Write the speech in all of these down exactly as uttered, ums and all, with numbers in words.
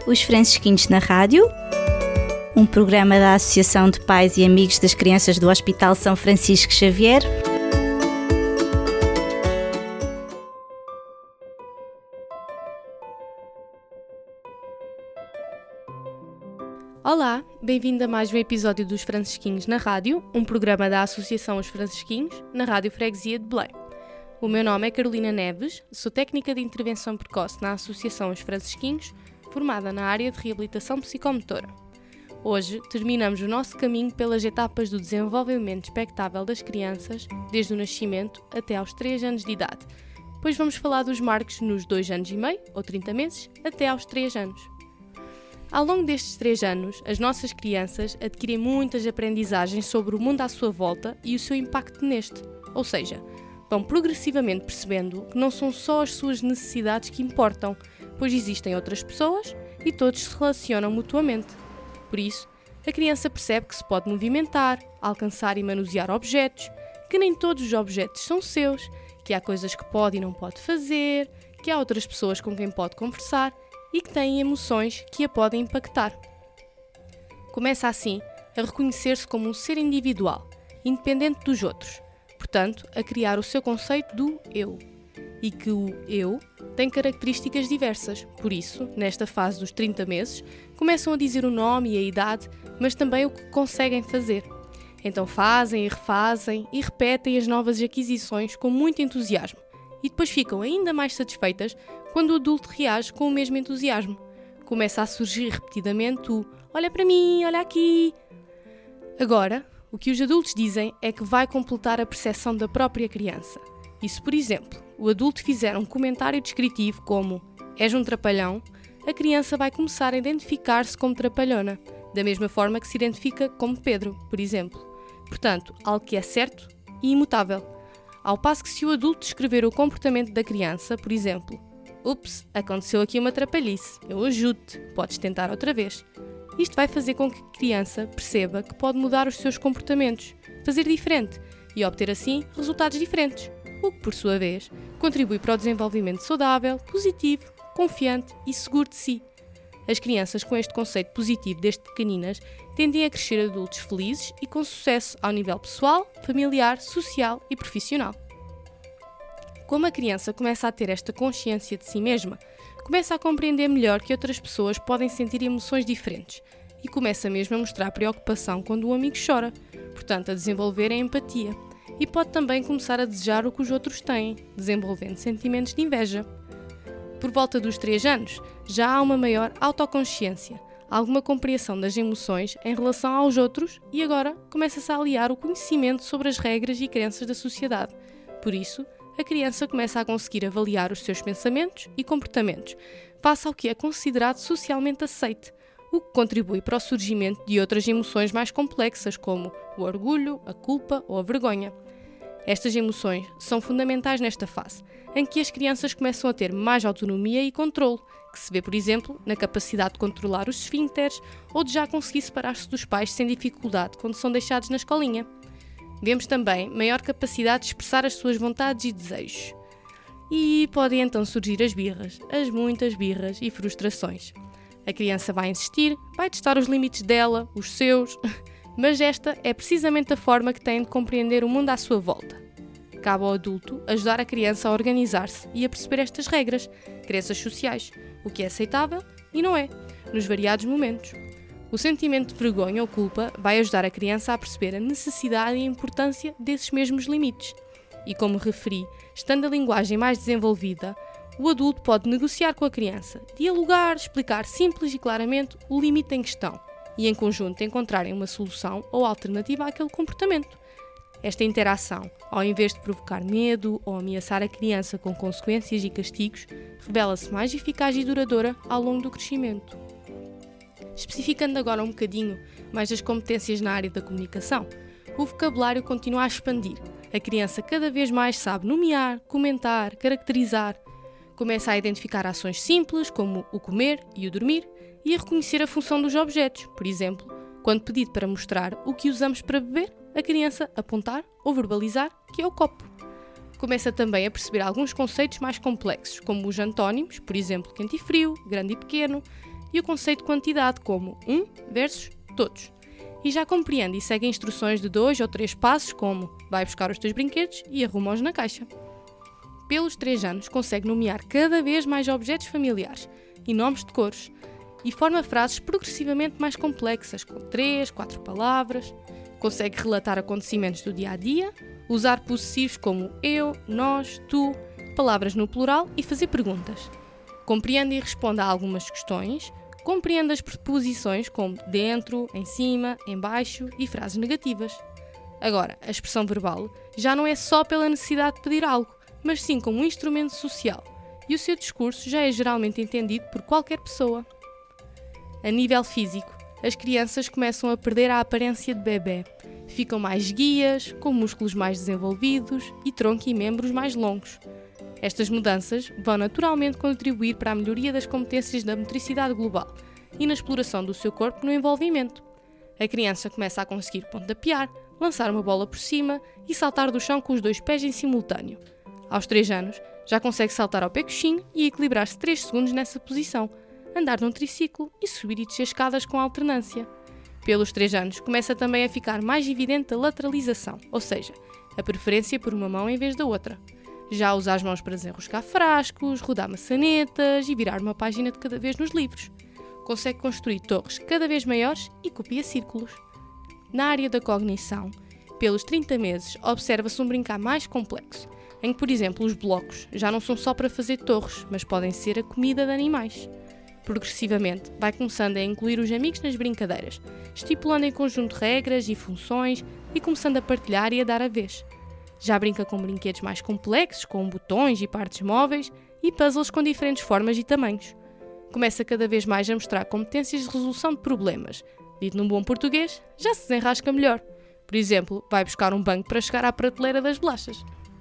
Os Francisquinhos na Rádio, um programa da Associação de Pais e Amigos das Crianças do Hospital São Francisco Xavier. Olá, bem-vindo a mais um episódio dos Francisquinhos na Rádio, um programa da Associação Os Francisquinhos, na Rádio Freguesia de Belém. O meu nome é Carolina Neves, sou técnica de intervenção precoce na Associação Os Francisquinhos, formada na área de reabilitação psicomotora. Hoje terminamos o nosso caminho pelas etapas do desenvolvimento expectável das crianças, desde o nascimento até aos três anos de idade, pois vamos falar dos marcos nos dois anos e meio, ou trinta meses, até aos três anos. Ao longo destes três anos, as nossas crianças adquirem muitas aprendizagens sobre o mundo à sua volta e o seu impacto neste, ou seja, vão progressivamente percebendo que não são só as suas necessidades que importam, pois existem outras pessoas e todos se relacionam mutuamente. Por isso, a criança percebe que se pode movimentar, alcançar e manusear objetos, que nem todos os objetos são seus, que há coisas que pode e não pode fazer, que há outras pessoas com quem pode conversar e que têm emoções que a podem impactar. Começa assim a reconhecer-se como um ser individual, independente dos outros, portanto, a criar o seu conceito do eu. E que o eu tem características diversas, por isso, nesta fase dos trinta meses, começam a dizer o nome e a idade, mas também o que conseguem fazer. Então fazem e refazem e repetem as novas aquisições com muito entusiasmo e depois ficam ainda mais satisfeitas quando o adulto reage com o mesmo entusiasmo. Começa a surgir repetidamente o olha para mim, olha aqui. Agora, o que os adultos dizem é que vai completar a percepção da própria criança. E se, por exemplo, o adulto fizer um comentário descritivo como és um trapalhão, a criança vai começar a identificar-se como trapalhona, da mesma forma que se identifica como Pedro, por exemplo. Portanto, algo que é certo e imutável. Ao passo que se o adulto descrever o comportamento da criança, por exemplo, ups, aconteceu aqui uma trapalhice, eu ajudo-te, podes tentar outra vez. Isto vai fazer com que a criança perceba que pode mudar os seus comportamentos, fazer diferente e obter assim resultados diferentes, o que, por sua vez, contribui para o desenvolvimento saudável, positivo, confiante e seguro de si. As crianças com este conceito positivo desde pequeninas tendem a crescer adultos felizes e com sucesso ao nível pessoal, familiar, social e profissional. Como a criança começa a ter esta consciência de si mesma, começa a compreender melhor que outras pessoas podem sentir emoções diferentes e começa mesmo a mostrar preocupação quando o amigo chora, portanto a desenvolver a empatia. E pode também começar a desejar o que os outros têm, desenvolvendo sentimentos de inveja. Por volta dos três anos, já há uma maior autoconsciência, alguma compreensão das emoções em relação aos outros e agora começa-se a aliar o conhecimento sobre as regras e crenças da sociedade. Por isso, a criança começa a conseguir avaliar os seus pensamentos e comportamentos, face ao que é considerado socialmente aceite, o que contribui para o surgimento de outras emoções mais complexas, como o orgulho, a culpa ou a vergonha. Estas emoções são fundamentais nesta fase, em que as crianças começam a ter mais autonomia e controle, que se vê, por exemplo, na capacidade de controlar os esfíncteres ou de já conseguir separar-se dos pais sem dificuldade quando são deixados na escolinha. Vemos também maior capacidade de expressar as suas vontades e desejos. E podem então surgir as birras, as muitas birras e frustrações. A criança vai insistir, vai testar os limites dela, os seus, mas esta é precisamente a forma que tem de compreender o mundo à sua volta. Cabe ao adulto ajudar a criança a organizar-se e a perceber estas regras, crenças sociais, o que é aceitável e não é, nos variados momentos. O sentimento de vergonha ou culpa vai ajudar a criança a perceber a necessidade e a importância desses mesmos limites. E como referi, estando a linguagem mais desenvolvida, o adulto pode negociar com a criança, dialogar, explicar simples e claramente o limite em questão e, em conjunto, encontrarem uma solução ou alternativa àquele comportamento. Esta interação, ao invés de provocar medo ou ameaçar a criança com consequências e castigos, revela-se mais eficaz e duradoura ao longo do crescimento. Especificando agora um bocadinho mais as competências na área da comunicação, o vocabulário continua a expandir. A criança cada vez mais sabe nomear, comentar, caracterizar. Começa a identificar ações simples, como o comer e o dormir, e a reconhecer a função dos objetos. Por exemplo, quando pedido para mostrar o que usamos para beber, a criança apontar ou verbalizar que é o copo. Começa também a perceber alguns conceitos mais complexos, como os antónimos, por exemplo, quente e frio, grande e pequeno, e o conceito de quantidade, como um versus todos. E já compreende e segue instruções de dois ou três passos, como vai buscar os teus brinquedos e arruma-os na caixa. Pelos três anos, consegue nomear cada vez mais objetos familiares e nomes de cores, e forma frases progressivamente mais complexas, com três, quatro palavras. Consegue relatar acontecimentos do dia a dia, usar possessivos como eu, nós, tu, palavras no plural e fazer perguntas. Compreende e responde a algumas questões. Compreende as preposições como dentro, em cima, em baixo e frases negativas. Agora, a expressão verbal já não é só pela necessidade de pedir algo, mas sim como um instrumento social, e o seu discurso já é geralmente entendido por qualquer pessoa. A nível físico, as crianças começam a perder a aparência de bebê. Ficam mais guias, com músculos mais desenvolvidos e tronco e membros mais longos. Estas mudanças vão naturalmente contribuir para a melhoria das competências da motricidade global e na exploração do seu corpo no envolvimento. A criança começa a conseguir pontapear, lançar uma bola por cima e saltar do chão com os dois pés em simultâneo. Aos três anos, já consegue saltar ao pé coxinho e equilibrar-se três segundos nessa posição, andar num triciclo e subir e descer escadas com alternância. Pelos três anos, começa também a ficar mais evidente a lateralização, ou seja, a preferência por uma mão em vez da outra. Já usa as mãos para desenroscar frascos, rodar maçanetas e virar uma página de cada vez nos livros. Consegue construir torres cada vez maiores e copia círculos. Na área da cognição, pelos trinta meses, observa-se um brincar mais complexo, em que, por exemplo, os blocos já não são só para fazer torres, mas podem ser a comida de animais. Progressivamente, vai começando a incluir os amigos nas brincadeiras, estipulando em conjunto regras e funções e começando a partilhar e a dar a vez. Já brinca com brinquedos mais complexos, com botões e partes móveis e puzzles com diferentes formas e tamanhos. Começa cada vez mais a mostrar competências de resolução de problemas. Dito num bom português, já se desenrasca melhor. Por exemplo, vai buscar um banco para chegar à prateleira das bolachas.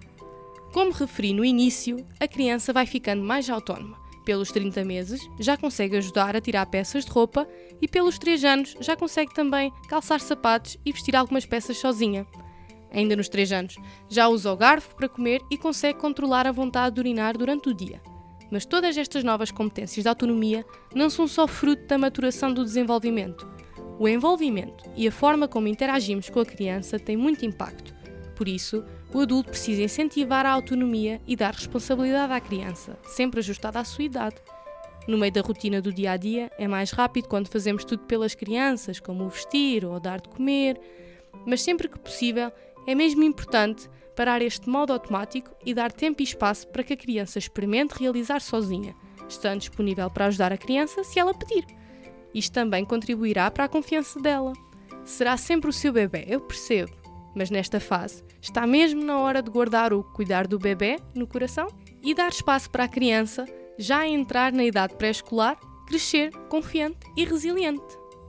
Como referi no início, a criança vai ficando mais autónoma. Pelos trinta meses, já consegue ajudar a tirar peças de roupa e pelos três anos já consegue também calçar sapatos e vestir algumas peças sozinha. Ainda nos três anos, já usa o garfo para comer e consegue controlar a vontade de urinar durante o dia. Mas todas estas novas competências de autonomia não são só fruto da maturação do desenvolvimento. O envolvimento e a forma como interagimos com a criança têm muito impacto. Por isso, o adulto precisa incentivar a autonomia e dar responsabilidade à criança, sempre ajustada à sua idade. No meio da rotina do dia a dia, é mais rápido quando fazemos tudo pelas crianças, como o vestir ou dar de comer, mas sempre que possível, é mesmo importante parar este modo automático e dar tempo e espaço para que a criança experimente realizar sozinha, estando disponível para ajudar a criança se ela pedir. Isto também contribuirá para a confiança dela. Será sempre o seu bebê, eu percebo, mas nesta fase está mesmo na hora de guardar o cuidar do bebê no coração e dar espaço para a criança já entrar na idade pré-escolar, crescer confiante e resiliente.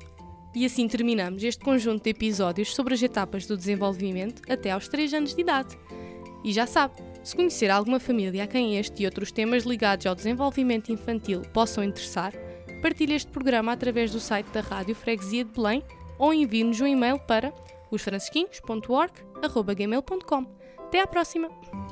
E assim terminamos este conjunto de episódios sobre as etapas do desenvolvimento até aos três anos de idade. E já sabe, se conhecer alguma família a quem este e outros temas ligados ao desenvolvimento infantil possam interessar, partilhe este programa através do site da Rádio Freguesia de Belém ou envie-nos um e-mail para os francisquinhos ponto org arroba gmail ponto com. Até à próxima!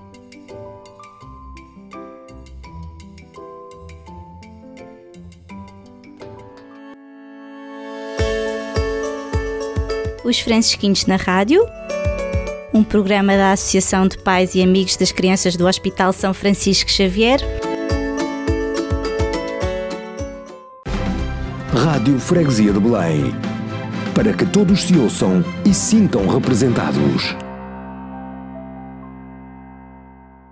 Os Francisquinhos na Rádio, um programa da Associação de Pais e Amigos das Crianças do Hospital São Francisco Xavier. Rádio Freguesia de Belém, para que todos se ouçam e sintam representados.